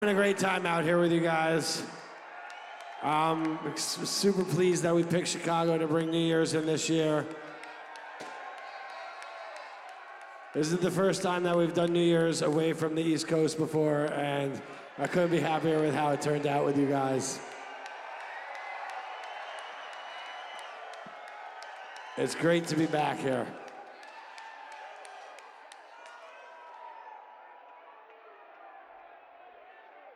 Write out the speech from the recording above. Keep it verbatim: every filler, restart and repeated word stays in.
Having a great time out here with you guys. I'm super pleased that we picked Chicago to bring New Year's in this year. This is the first time that we've done New Year's away from the East Coast before, and I couldn't be happier with how it turned out with you guys. It's great to be back here.